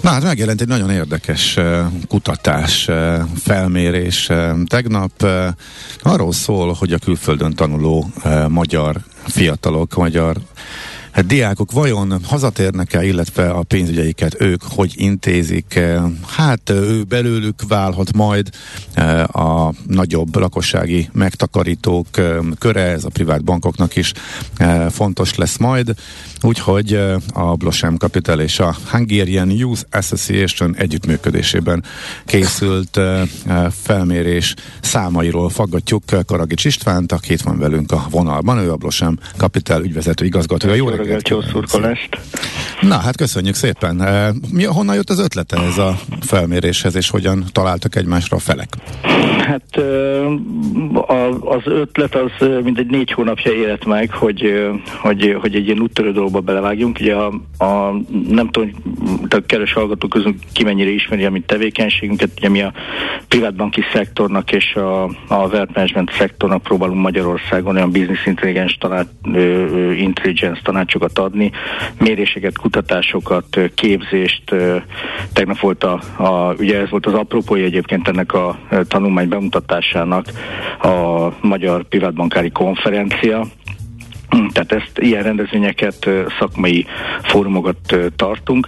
Na hát megjelent egy nagyon érdekes kutatás, felmérés tegnap. Arról szól, hogy a külföldön tanuló magyar fiatalok, magyar diákok vajon hazatérnek-e, illetve a pénzügyeiket ők hogy intézik? Hát ő belőlük válhat majd a nagyobb lakossági megtakarítók köre, ez a privát bankoknak is fontos lesz majd. Úgyhogy a Blossom Capital és a Hungarian Youth Association együttműködésében készült felmérés számairól faggatjuk Karagics Istvánt, aki itt van velünk a vonalban, ő a Blossom Capital ügyvezető igazgatója. Jó reggelt! Jó szurkolást! Na, hát köszönjük szépen. Honnan jött az ötlete ez a felméréshez, és hogyan találtak egymásra a felek? Hát az ötlet az mindegy 4 hónapja élet meg, hogy egy ilyen úttörő dologba belevágjunk. Ugye nem tudom, a keres hallgatók közül ki mennyire ismeri a mi tevékenységünket. Ugye mi a privátbanki szektornak és a wealth management szektornak próbálunk Magyarországon olyan business intelligence tanácsokat adni, méréseket, kutatásokat, képzést. Tegnap volt ugye ez volt az apropója egyébként ennek a tanulmány bemutatásának a Magyar Privátbankári Konferencia. Tehát ilyen rendezvényeket, szakmai fórumokat tartunk.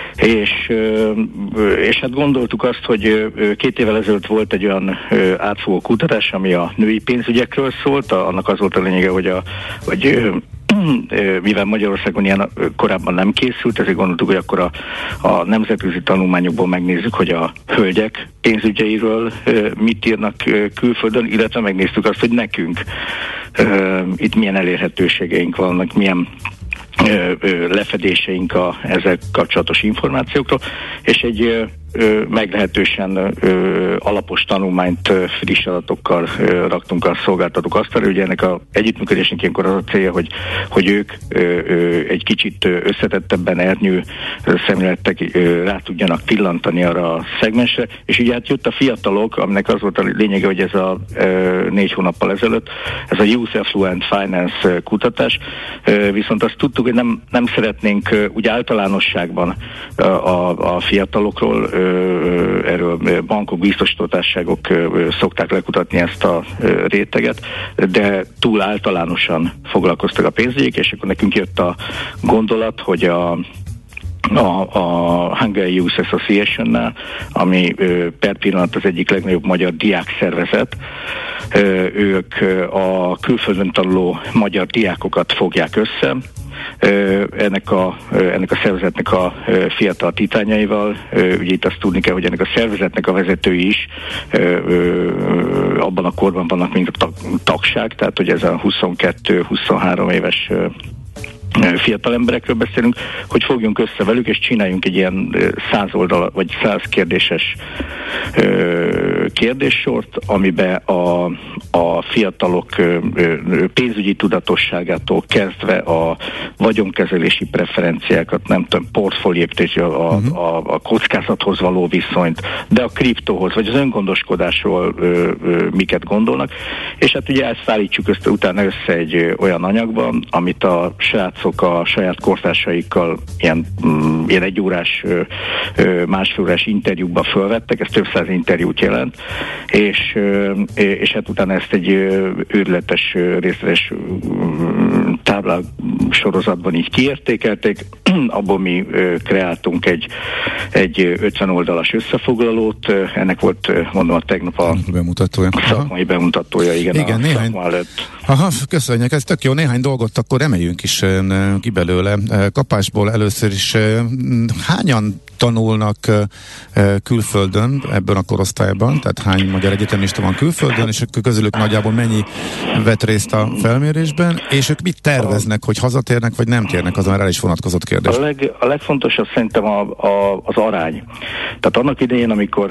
És hát gondoltuk azt, hogy 2 évvel ezelőtt volt egy olyan átfogó kutatás, ami a női pénzügyekről szólt. Annak az volt a lényege, hogy mivel Magyarországon ilyen korábban nem készült, ezért gondoltuk, hogy akkor a nemzetközi tanulmányokból megnézzük, hogy a hölgyek pénzügyeiről mit írnak külföldön, illetve megnéztük azt, hogy nekünk itt milyen elérhetőségeink vannak, milyen lefedéseink ezzel kapcsolatos információkról, és egy meglehetősen alapos tanulmányt friss adatokkal raktunk a szolgáltatók asztalra. Ugye ennek az együttműködésnek ilyenkor az a célja, hogy ők egy kicsit összetettebben ernyő szemléletek rá tudjanak pillantani arra a szegmensre, és ugye hát jött a fiatalok, aminek az volt a lényege, hogy ez a 4 hónappal ezelőtt, ez a Youth Affluent Finance kutatás, viszont azt tudtuk, hogy nem szeretnénk úgy általánosságban a fiatalokról, erről bankok, biztosítótársaságok szokták lekutatni ezt a réteget, de túl általánosan foglalkoztak a pénzügyek, és akkor nekünk jött a gondolat, hogy a Hungarian Youth Association-nál, ami per pillanat az egyik legnagyobb magyar diákszervezet, ők a külföldön tanuló magyar diákokat fogják össze, ennek a szervezetnek a fiatal titányaival. Ugye itt azt tudni kell, hogy ennek a szervezetnek a vezetői is abban a korban vannak, mint a tagság, tehát hogy ez a 22-23 éves fiatal emberekről beszélünk, hogy fogjunk össze velük, és csináljunk egy ilyen 100 oldal, vagy 100 kérdéses kérdéssort, amiben a fiatalok pénzügyi tudatosságától kezdve a vagyonkezelési preferenciákat, nem tudom, portfólióépítés, a kockázathoz való viszonyt, de a kriptóhoz, vagy az öngondoskodásról miket gondolnak, és hát ugye ezt állítsuk utána össze egy olyan anyagban, amit a srácok a saját kortársaikkal ilyen 1 órás, másfél órás interjúkba fölvettek, ez több száz interjút jelent, és hát utána ezt egy őrületes, részletes táblák sorozatban így kiértékelték, abból mi kreáltunk egy 50 oldalas összefoglalót, ennek volt, mondom, a tegnap a bemutatója. Szakmai bemutatója, igen, a szakma előtt. Aha, köszönjük, ez tök jó. Néhány dolgot akkor emeljünk is ki belőle. Kapásból először is hányan tanulnak külföldön ebben a korosztályban, tehát hány magyar egyetemista van külföldön, és közülük nagyjából mennyi vett részt a felmérésben, és ők mit terveznek, hogy hazatérnek, vagy nem térnek, az már el is vonatkozott kérdés. A legfontosabb szerintem az arány. Tehát annak idején,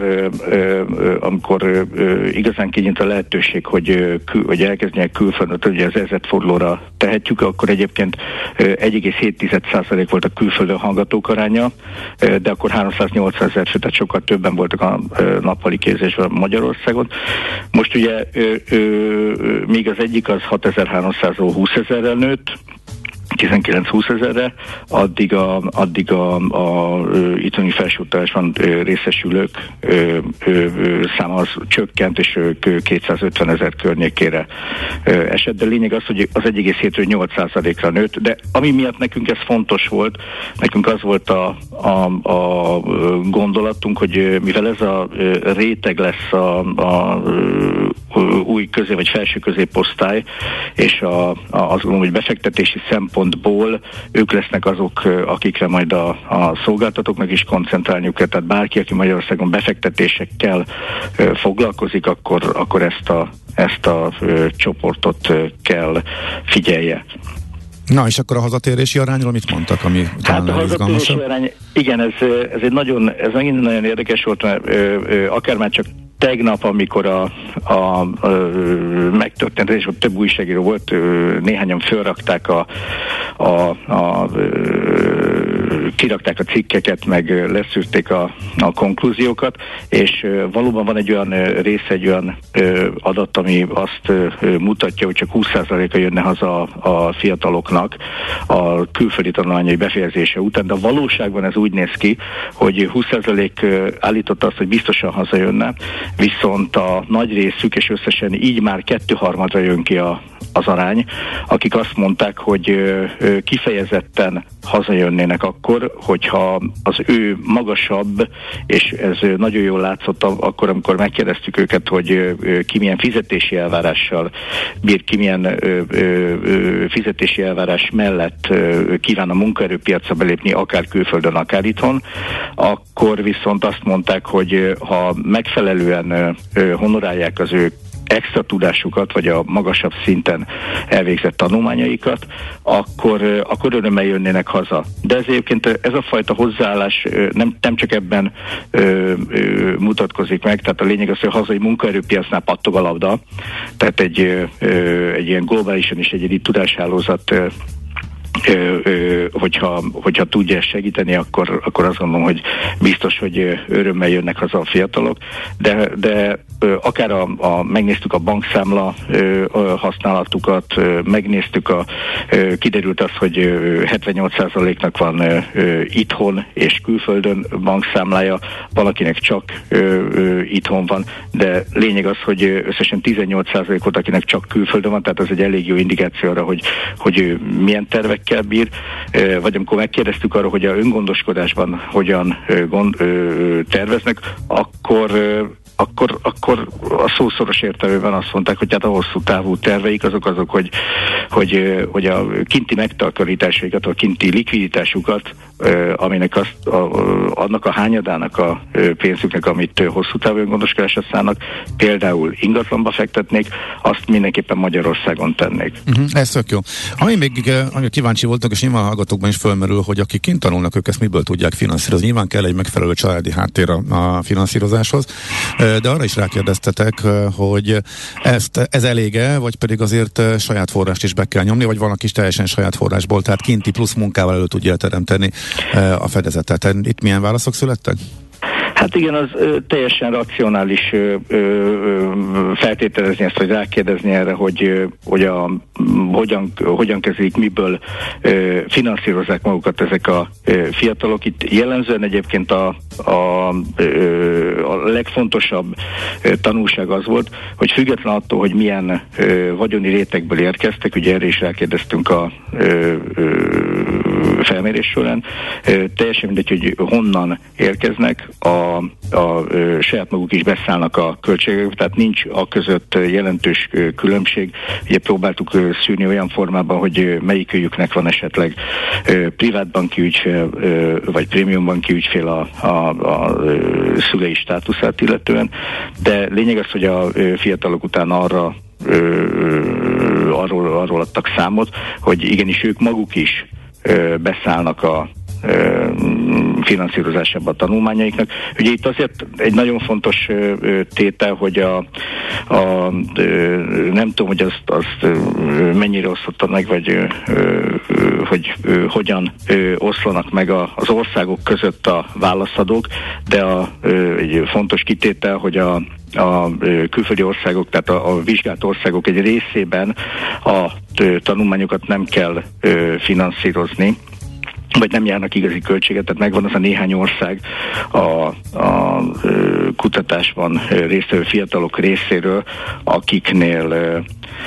amikor igazán kinyílt a lehetőség, hogy elkezdjenek külföldön, ugye az ezredfordulóra tehetjük, akkor egyébként 1,7% volt a külföldön hallgatók aránya, de akkor 380 000 fő, tehát sokkal többen voltak a nappali képzésben Magyarországon. Most ugye még az egyik az 6300-ról 20 000-rel nőtt, 19-20 ezerre, addig a itthoni felsőoktatásban részesülők száma az csökkent, és 250 ezer környékére esett, de lényeg az, hogy az 1,7-ről 8%-ra nőtt, de ami miatt nekünk ez fontos volt, nekünk az volt a gondolatunk, hogy mivel ez a réteg lesz a új vagy felső középosztály, és azt gondolom, hogy befektetési szempontból ők lesznek azok, akikre majd a szolgáltatóknak is koncentrálniuk kell, tehát bárki, aki Magyarországon befektetésekkel foglalkozik, akkor ezt a csoportot kell figyelje. Na, és akkor a hazatérési arányról mit mondtak, ami talán a hazatérési arány, igen, ez megint nagyon érdekes volt, mert akár már csak tegnap, amikor megtörtént, és ott több újságíró volt, néhányan fölrakták kirakták a cikkeket, meg leszűrték a konklúziókat, és valóban van egy olyan része, egy olyan adat, ami azt mutatja, hogy csak 20%-a jönne haza a fiataloknak a külföldi tanulmányai befejezése után, de a valóságban ez úgy néz ki, hogy 20% állította azt, hogy biztosan hazajönne, viszont a nagy részük, és összesen így már 2/3 jön ki az arány, akik azt mondták, hogy kifejezetten hazajönnének akkor, hogyha az ő magasabb, és ez nagyon jól látszott akkor, amikor megkérdeztük őket, hogy ki milyen fizetési elvárással bír, ki milyen fizetési elvárás mellett kíván a munkaerőpiacra belépni, akár külföldön, akár itthon, akkor viszont azt mondták, hogy ha megfelelően honorálják az ő extra tudásukat, vagy a magasabb szinten elvégzett tanulmányaikat, akkor örömmel jönnének haza. De ez egyébként ez a fajta hozzáállás nem csak ebben mutatkozik meg, tehát a lényeg az, hogy a hazai munkaerőpiacnál pattog a labda, tehát egy ilyen globálisan is egy tudáshálózat hogyha tudja segíteni, akkor azt gondolom, hogy biztos, hogy örömmel jönnek haza a fiatalok, de akár megnéztük a bankszámla használatukat, megnéztük kiderült az, hogy 78%-nak van itthon és külföldön bankszámlája, valakinek csak itthon van, de lényeg az, hogy összesen 18% volt, akinek csak külföldön van, tehát ez egy elég jó indikáció arra, hogy milyen tervekkel bír, vagy amikor megkérdeztük arra, hogy a öngondoskodásban hogyan terveznek, akkor a szószoros értelmében azt mondták, hogy hát a hosszú távú terveik azok, hogy a kinti megtakarításaikat, a kinti likviditásukat, aminek annak a hányadának a pénzüknek, amit hosszú távú öngondoskodásra szánnak, például ingatlanba fektetnék, azt mindenképpen Magyarországon tennék. Ez tök jó. Ami kíváncsi voltak, és nyilván a hallgatókban is fölmerül, hogy akik kint tanulnak, ők ezt miből tudják finanszírozni. Nyilván kell egy megfelelő családi háttér a finanszírozáshoz, de arra is rákérdeztetek, hogy ez elége, vagy pedig azért saját forrást is be kell nyomni, vagy van, aki is teljesen saját forrásból, tehát kinti plusz munkával elő tudja teremteni a fedezetet. Itt milyen válaszok születtek? Hát igen, az teljesen racionális feltételezni ezt, vagy rákérdezni erre, hogy hogyan kezdik, miből finanszírozzák magukat ezek a fiatalok. Itt jellemzően egyébként a legfontosabb tanulság az volt, hogy független attól, hogy milyen vagyoni rétegből érkeztek, ugye erre is rákérdeztünk a felmérés során, teljesen mindegy, hogy honnan érkeznek, a saját maguk is beszállnak a költségek, tehát nincs a között jelentős különbség. Ugye próbáltuk szűrni olyan formában, hogy melyikőjüknek van esetleg privátbanki ügyfél, vagy prémiumbanki ügyfél a szülei státuszát illetően, de lényeg az, hogy a fiatalok után arról adtak számot, hogy igenis ők maguk is beszállnak a finanszírozásában a tanulmányaiknak. Ugye itt azért egy nagyon fontos tétel, hogy nem tudom, hogy azt mennyire osztotta meg, vagy hogy hogyan oszlanak meg az országok között a válaszadók, de egy fontos kitétel, hogy a külföldi országok, tehát a vizsgált országok egy részében a tanulmányokat nem kell finanszírozni, vagy nem járnak igazi költséget, tehát megvan az a néhány ország a kutatásban résztvevő fiatalok részéről, akiknél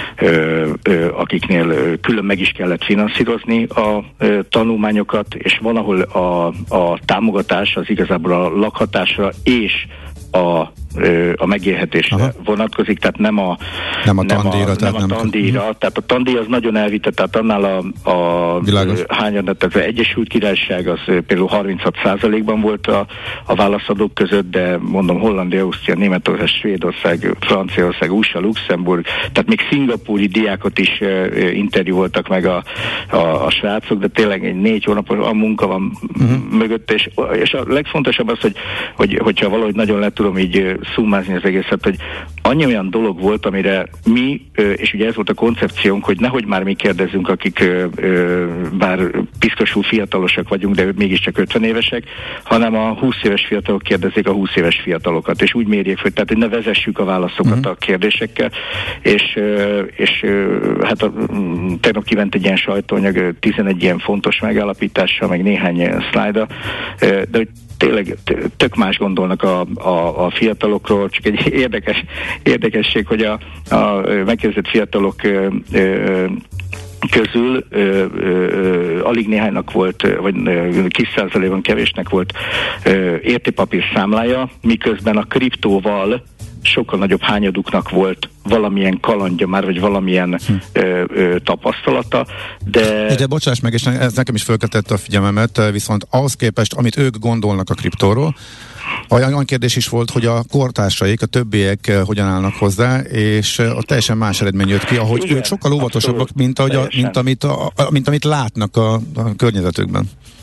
külön meg is kellett finanszírozni a tanulmányokat, és van, ahol a támogatás az igazából a lakhatásra és a megélhetésre vonatkozik, tehát nem a tandíjra. Tehát a tandíj az nagyon elvitett, tehát annál a hányadat, tehát az Egyesült Királyság az például 36%-ban volt a válaszadók között, de mondom Hollandia, Ausztria, Németország, Svédország, Franciaország, USA, Luxemburg, tehát még szingapúri diákot is interjúoltak meg a srácok, de tényleg egy 4 hónapos a munka van mögött, és a legfontosabb az, hogyha valahogy nagyon le tudom így szummázni az egészet, hogy annyi olyan dolog volt, amire mi, és ugye ez volt a koncepciónk, hogy nehogy már mi kérdezzünk, akik bár piszkosul fiatalosak vagyunk, de mégiscsak 50 évesek, hanem a 20 éves fiatalok kérdezik a 20 éves fiatalokat, és úgy mérjék föl, tehát hogy ne vezessük a válaszokat a kérdésekkel, és hát tegnap kiment egy ilyen sajtóanyag, 11 ilyen fontos megállapítással, meg néhány szlájda, de hogy tényleg tök más gondolnak a fiatalokról, csak egy érdekesség, hogy a megkérdezett fiatalok közül alig néhánynak volt, vagy kis százalékban kevésnek volt értékpapír számlája, miközben a kriptóval sokkal nagyobb hányaduknak volt valamilyen kalandja már, vagy valamilyen tapasztalata, de bocsáss meg, és ez nekem is fölkeltette a figyelmemet, viszont ahhoz képest, amit ők gondolnak a kriptóról, olyan kérdés is volt, hogy a kortársaik, a többiek hogyan állnak hozzá, és a teljesen más eredmény jött ki, ahogy igen, ők sokkal óvatosabbak, mint amit látnak a környezetükben.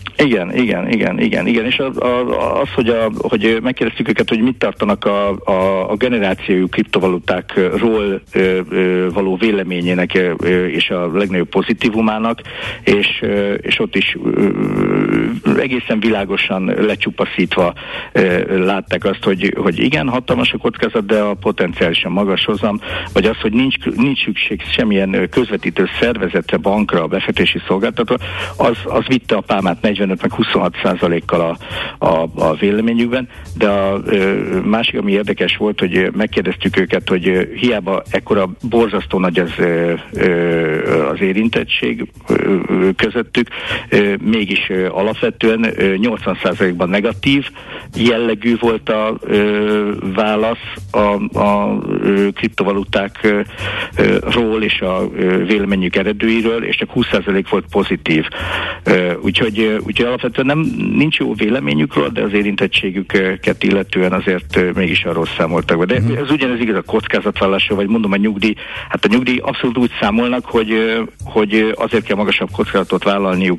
Igen, és az, hogy megkérdeztük őket, hogy mit tartanak a generációjú kriptovalutákról való véleményének és a legnagyobb pozitívumának, és ott is egészen világosan lecsupaszítva látták azt, hogy igen, hatalmas a kockázat, de a potenciálisan magas hozam, vagy az, hogy nincs szükség semmilyen közvetítő szervezetre, bankra, befektetési szolgáltatóra, az vitte a pálmát 45 meg 26%-kal a véleményükben, de a másik, ami érdekes volt, hogy megkérdeztük őket, hogy hiába ekkora borzasztó nagy az érintettség közöttük, mégis alapvetően 80%-ban negatív jellegű volt a válasz a kriptovalutákról és a véleményük eredőiről, és csak 20% volt pozitív. Úgyhogy alapvetően nincs jó véleményükről, de az érintettségüket illetően azért mégis arról számoltak be. De ez ugyanez igaz a kockázatvállalásról, vagy mondom a nyugdíj. Hát a nyugdíj abszolút úgy számolnak, hogy azért kell magasabb kockázatot vállalniuk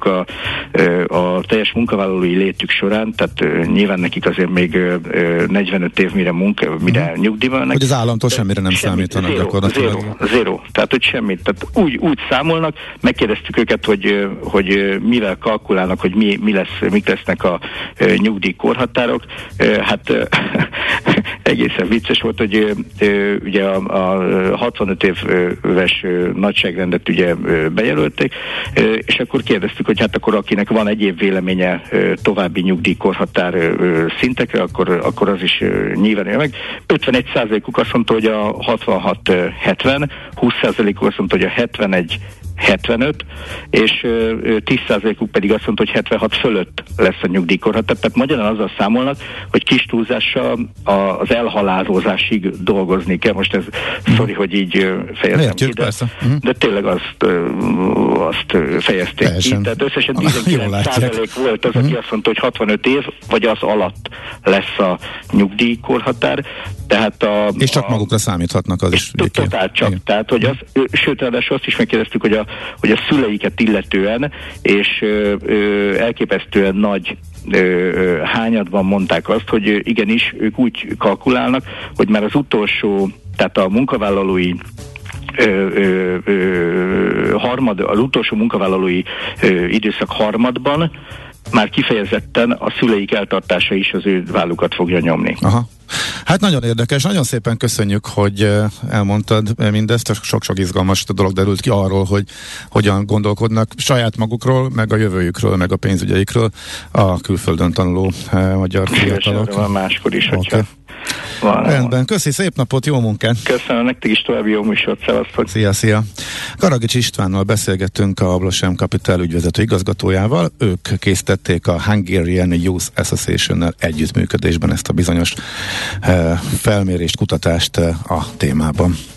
a teljes munkavállalói létük során, tehát nyilván nekik azért még 45 év mire nyugdíjban mennek. Hogy az államtól semmire nem számítanak gyakorlatilag. Zero. Tehát, hogy semmit. Tehát úgy számolnak, megkérdeztük őket, hogy mivel kalkulálnak, hogy mik lesznek a nyugdíjkorhatárok. Hát egészen vicces volt, hogy ugye a 65 éves nagyságrendet ugye bejelölték, és akkor kérdeztük, hogy hát akkor akinek van egyéb véleménye további nyugdíjkorhatár szintekre, akkor az is nyilván meg. 51%-uk azt mondta, hogy a 66-70, 20%-uk azt mondta, hogy a 71-75, és 10%-uk pedig azt mondta, hogy 76 fölött lesz a nyugdíjkorhatár. Tehát magyarán azzal számolnak, hogy kis túlzással az elhalálozásig dolgozni kell. Most ez, sorry, hogy így fejezem ki, de tényleg azt fejezték ki. Tehát összesen 19% volt az, aki azt mondta, hogy 65 év, vagy az alatt lesz a nyugdíjkorhatár. Tehát és csak magukra számíthatnak, az is. Totál csak. Tehát, hogy sőt, ráadásul azt is megkérdeztük, hogy hogy a szüleiket illetően, és elképesztően nagy hányadban mondták azt, hogy igenis ők úgy kalkulálnak, hogy már az utolsó, tehát a munkavállalói az utolsó munkavállalói időszak harmadban már kifejezetten a szüleik eltartása is az ő vállukat fogja nyomni. Aha. Hát nagyon érdekes, nagyon szépen köszönjük, hogy elmondtad mindezt, sok-sok izgalmas dolog derült ki arról, hogy hogyan gondolkodnak saját magukról, meg a jövőjükről, meg a pénzügyeikről a külföldön tanuló magyar fiatalok. Van máskor is, hogyha rendben, köszi, szép napot, jó munkát! Köszönöm nektek is, további jó műsort, szevasztok! Szia! Karagics Istvánnal beszélgettünk, a Blossom Capital ügyvezető igazgatójával. Ők készítették a Hungarian Youth Association-nel együttműködésben ezt a bizonyos felmérést, kutatást a témában.